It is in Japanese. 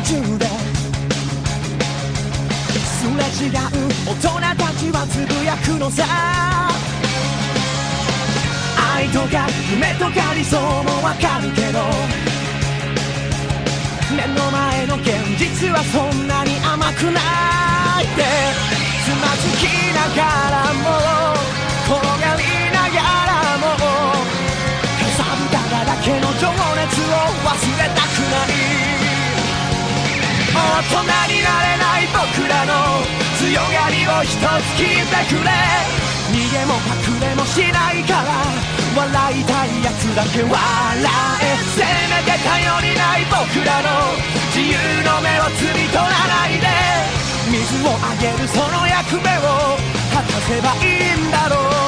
中ですれ違う大人たちはつぶやくのさ。愛とか夢とか理想もわかるけど、目の前の現実はそんなに甘くないってつまずきながらも転がりながらもかさぶただらけの情熱を忘れたくない。大人になれない僕らの強がりを一つ聞いてくれ。逃げも隠れもしないから笑いたいやつだけ笑え。せめて頼りない僕らの自由の目を摘み取らないで、水をあげるその役目を果たせばいいんだろう。